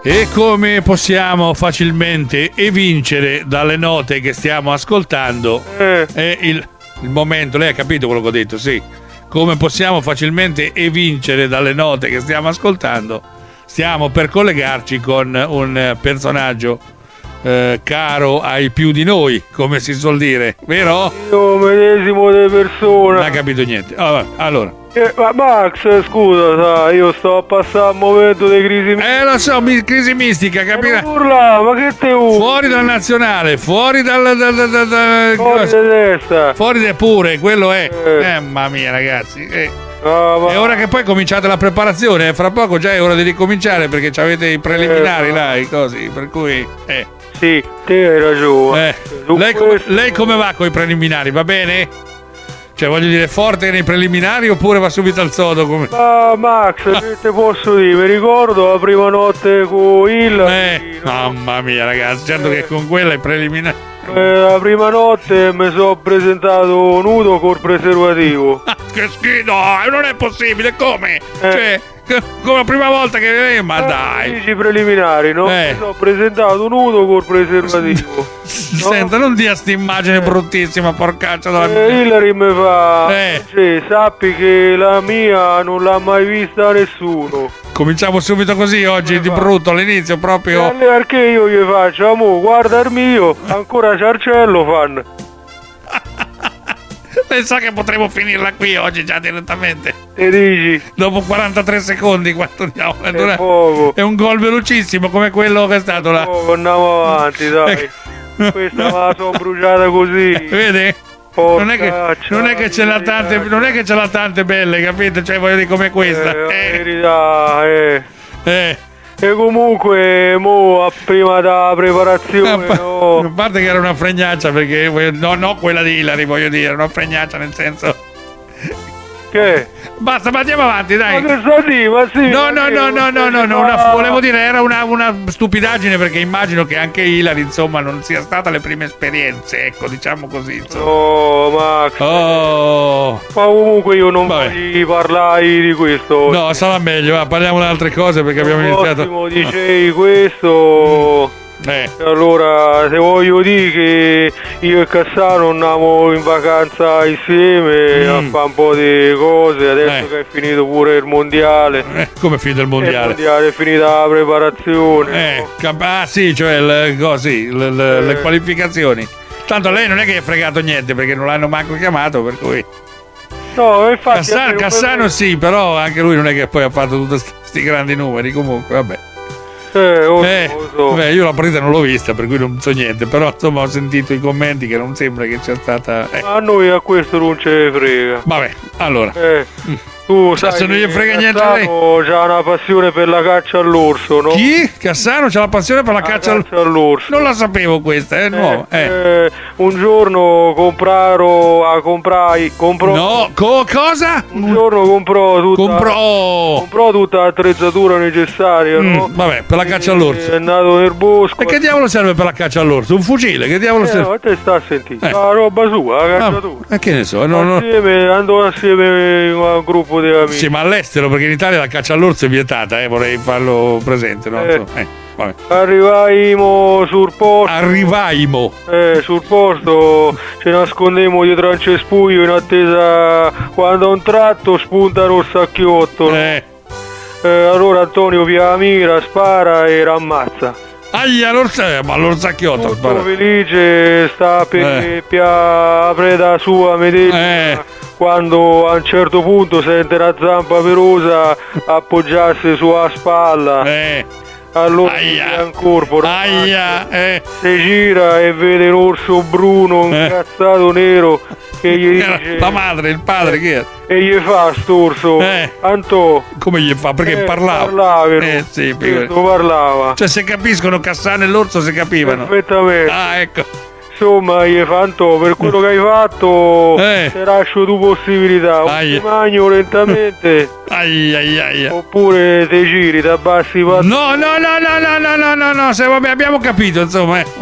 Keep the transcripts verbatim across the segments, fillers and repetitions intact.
E come possiamo facilmente evincere dalle note che stiamo ascoltando, Eh. è il, il momento, lei ha capito quello che ho detto, sì. Come possiamo facilmente evincere dalle note che stiamo ascoltando, stiamo per collegarci con un personaggio eh, caro ai più di noi, come si suol dire, vero? Io medesimo di persona. Non ha capito niente. Oh, allora. Eh, ma Max, scusa, sai, io sto a passare un momento di crisi mistica. Eh, lo so, mi, crisi mistica, capirai? Non urla, ma che te urli? Fuori dal nazionale, fuori dal... dal, dal, dal, dal Fuori di testa. Fuori de pure, quello è. Eh. Eh, mamma mia, ragazzi. Eh. Ah, ma... È ora che poi cominciate la preparazione, eh. Fra poco già è ora di ricominciare perché avete i preliminari Eh, là, i cosi, per cui... Eh. Sì, te hai ragione. Eh. Su Lei, come, questo- lei come va con i preliminari, va bene? Cioè, voglio dire, forte nei preliminari oppure va subito al sodo? Come... Ah, Max, che te posso dire? Mi ricordo la prima notte con Hillary. Eh, no? mamma mia, ragazzi, certo che con quella i preliminari... Eh, la prima notte mi sono presentato nudo col preservativo. Ah, che schifo, no, non è possibile, come? Eh. Cioè, c- come la prima volta che... Eh, ma dai... Dici preliminari, no? Eh. Mi sono presentato nudo col preservativo. Senta, non dia sta immagine bruttissima, porcaccia della Eh, Hillary mi fa, Eh. cioè, sappi che la mia non l'ha mai vista nessuno. Cominciamo subito così oggi, di brutto, all'inizio E proprio... allora perché io gli faccio, amo, guarda il mio, ancora Ciarcello fan. Pensa che potremmo finirla qui oggi già direttamente. E dici, Dopo quarantatré secondi, quanto andiamo? È, è poco, è un gol velocissimo come quello che è stato là. poco, andiamo avanti, dai. Questa me la sono bruciata così. Vedi? Porca Non è che, non è che ce l'ha tante, non è che ce l'ha tante belle, capite? Cioè, voglio dire, come questa. Eh, la Eh, verità, eh. eh. E comunque, mo, a prima della A preparazione, pa- no? a parte che era una fregnaccia, perché voglio- no, no quella di Hillary, voglio dire, una fregnaccia nel senso. Che? Basta, ma andiamo avanti, dai. Ma che sta di? Ma sì, No, ma no, che- no, no, no, no, no, ma- una- volevo dire, era una, una stupidaggine perché immagino che anche Hillary, insomma, non sia stata le prime esperienze, ecco, diciamo così, insomma. No, Max. Oh, Ma comunque io non Vabbè. voglio parlare di questo. no, sarà meglio, va, parliamo di altre cose perché abbiamo Il iniziato. prossimo dicevi questo. Eh, E allora, se voglio dire che io e Cassano andiamo in vacanza insieme Mm. a fare un po' di cose, adesso Eh. che è finito pure il mondiale. eh, come finito il Il mondiale? mondiale è finita la preparazione. Eh, no? cap- ah sì, cioè il- così, le, le- le Eh. qualificazioni. Tanto a lei non è che è fregato niente perché non l'hanno manco chiamato, per cui... No, infatti... Cassano, almeno per Cassano me- sì, però anche lui non è che poi ha fatto tutti questi grandi numeri, comunque, vabbè. Eh, oh, Eh, lo so. vabbè, io la partita non l'ho vista, per cui non so niente, però insomma ho sentito i commenti che non sembra che sia stata... eh. A noi a questo non ce ne frega. Vabbè, allora, Eh, tu Cioè, sai se non gli che frega niente a lei. Cassano c'ha una passione per la caccia all'orso, no? chi? Cassano c'ha la passione per la caccia al... all'orso. Non la sapevo questa, è nuova. Eh. Eh, un giorno compraro a comprai comprò No, co- cosa? un giorno comprò tutta Comprò... comprò tutta l'attrezzatura necessaria, Mm, no? vabbè, per la caccia all'orso. È andato nel bosco. E che diavolo serve per la caccia all'orso? Un fucile? Che diavolo Eh, serve? ma te sta a sentire. Eh. La roba sua, la Ah, cacciatura. e che ne so, no, no. Assieme, andò assieme a un gruppo di amici. Sì, ma all'estero, perché in Italia la caccia all'orso è vietata, eh, vorrei farlo presente, no? Eh. Insomma, eh, vabbè. Arrivaimo sul posto. Arrivaimo. Eh, sul posto ci nascondemmo dietro a un cespuglio in attesa quando a un tratto spunta lo sacchiotto. no? Eh. Eh, allora Antonio pia la mira, spara e rammazza. Aia, l'orso, eh, ma l'orsacchiotto, Tutto spara. felice sta per Eh. pia la preda sua medesima. Eh. Quando a un certo punto sente la zampa pelosa appoggiarsi sulla spalla. Eh. Allora Aia. un corpo Aia, eh. si gira e vede l'orso bruno Eh. incazzato nero che gli Era dice la madre, il padre, chi è? e gli fa st'orso Eh. Antò Come gli fa? Perché eh, parlava. parlava Eh, sì, figurati. questo parlava Cioè, se capiscono Cassano e l'orso, se capivano. perfettamente. Ah, ecco. Insomma gli fa Antò, per quello che hai fatto Eh. ti lascio due possibilità, o Aia. ti magno lentamente Aia, aia, aia. oppure ti giri, ti abbassi i passi. No, no, no, no, no, no, no, no, no, se vabbè, abbiamo capito, insomma, eh. Va.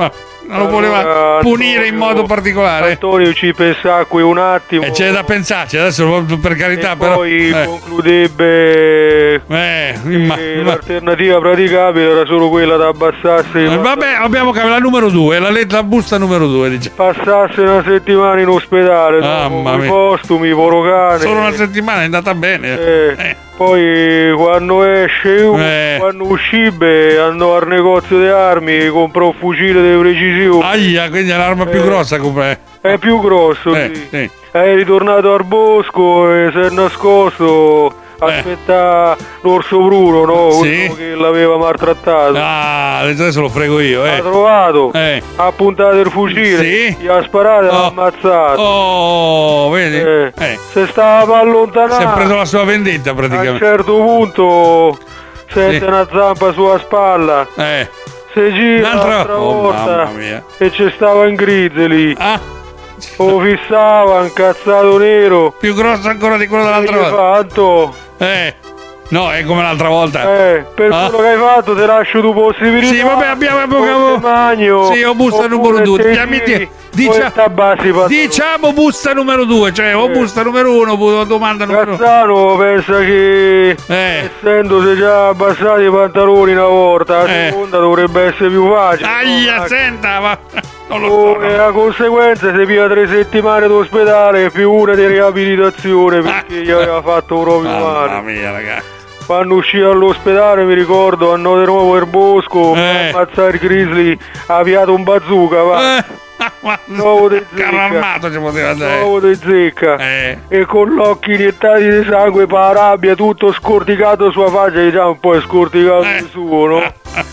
non lo voleva Allora, punire in Antonio- modo particolare. Antonio ci pensa qui un attimo. E c'è da pensarci, adesso per carità, e però. poi eh, concludebbe eh, imma- che ma- l'alternativa praticabile era solo quella da abbassarsi. eh, vabbè, abbiamo capito la numero due, la, let- la busta numero due, diciamo. Passarsi una settimana in ospedale Mamma dopo i mia. postumi, porocane. Solo una settimana è andata bene. Eh, Eh. Poi quando esce, Eh. quando uscibe, andò al negozio di armi, comprò un fucile di precisione. Aia, quindi è l'arma più Eh. grossa come. È più grosso, Eh, sì. sì. È ritornato al bosco e si è nascosto. Aspetta l'orso bruno, no? Sì. Quello che l'aveva maltrattato. Ah, adesso lo frego io, L'ha eh. trovato, Eh. ha puntato il fucile, Sì. gli ha sparato e l'ha Oh. ammazzato. Oh, vedi? Eh. Eh. Se stava per allontanare, Si è preso la sua vendetta a un praticamente. certo punto sente Sì. una zampa sulla spalla, Eh. si gira Un'altra- un'altra oh, volta mamma mia. e ci stava in grizzly. Ah, Lo fissava, incazzato nero. più grosso ancora di quello E dell'altra gli volta. fa, Anto, Eh. No, è come l'altra volta. eh, per Ah. quello che hai fatto ti lascio tu possibilità. Sì, vabbè, abbiamo- abbiamo- o te magno, Sì, ho busta oppure numero due. te Chiami- giri, dicia- o te abbassi i pantaloni. Diciamo busta numero due, cioè o Eh. busta numero uno o domanda numero uno. Cazzano pensa che Eh. essendosi già abbassati i pantaloni una volta, la Eh. seconda dovrebbe essere più facile. Aia, no? senta, ma non lo Oh, so. e no. la conseguenza si via tre settimane d'ospedale più una di riabilitazione perché gli aveva fatto proprio Mamma male. mia, ragazzi. Quando uscì dall'ospedale mi ricordo andò di nuovo al bosco Eh. a ammazzare il grizzly, ha avviato un bazooka, va, Eh. Ma- Nuovo di carro zecca. armato ci poteva dare. nuovo di zecca. Eh. E con gli occhi iniettati di sangue per la rabbia, tutto scorticato sulla faccia, diciamo un po' è scorticato Eh. di suo, no?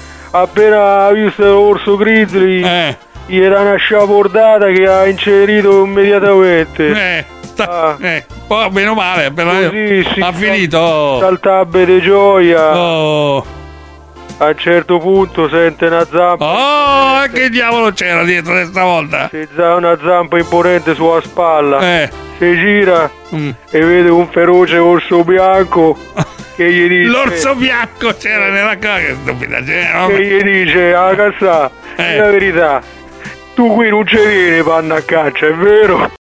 Appena ha visto l'orso grizzly, Eh. gli era una sciabordata che ha incenerito immediatamente. Eh. Sta- Ah. eh. Poi meno male, appena Così si ha finito. saltabbe di gioia. Oh. A un certo punto sente una zampa. Oh, che diavolo c'era dietro questa volta? Si za- una zampa imponente sulla spalla. Eh. Si gira Mm. e vede un feroce orso bianco che gli dice. L'orso bianco c'era nella casa, che stupida c'era. Che gli dice a casa Eh. la verità. Tu qui non ci vieni panna a caccia, è vero?